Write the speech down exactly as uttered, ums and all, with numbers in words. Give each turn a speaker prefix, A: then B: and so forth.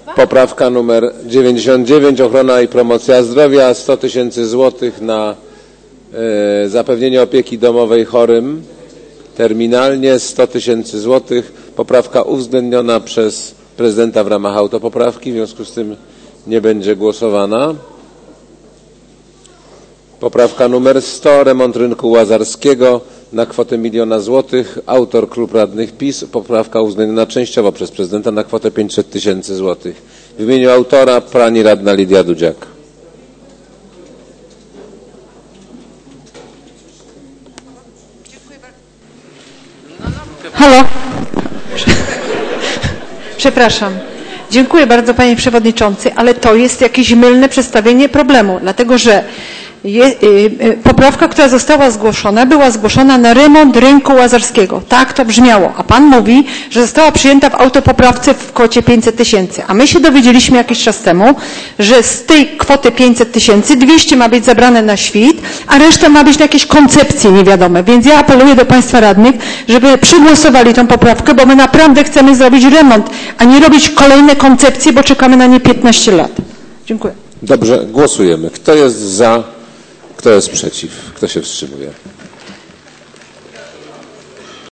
A: Poprawka numer dziewięćdziesiąt dziewięć, ochrona i promocja zdrowia, sto tysięcy złotych na y, zapewnienie opieki domowej chorym terminalnie, sto tysięcy złotych. Poprawka uwzględniona przez prezydenta w ramach autopoprawki, w związku z tym nie będzie głosowana. Poprawka numer sto, remont rynku łazarskiego na kwotę miliona złotych. Autor klub radnych PiS. Poprawka uwzględniona częściowo przez prezydenta na kwotę pięćset tysięcy złotych. W imieniu autora pani radna Lidia Dudziak.
B: Halo. Przepraszam. Dziękuję bardzo, panie przewodniczący, ale to jest jakieś mylne przedstawienie problemu, dlatego że je, y, y, poprawka, która została zgłoszona, była zgłoszona na remont rynku łazarskiego. Tak to brzmiało. A pan mówi, że została przyjęta w autopoprawce w kwocie pięćset tysięcy. A my się dowiedzieliśmy jakiś czas temu, że z tej kwoty pięćset tysięcy dwieście ma być zabrane na świt, a reszta ma być na jakieś koncepcje niewiadome. Więc ja apeluję do państwa radnych, żeby przygłosowali tą poprawkę, bo my naprawdę chcemy zrobić remont, a nie robić kolejne koncepcje, bo czekamy na nie piętnaście lat. Dziękuję.
A: Dobrze, głosujemy. Kto jest za? Kto jest przeciw? Kto się wstrzymuje?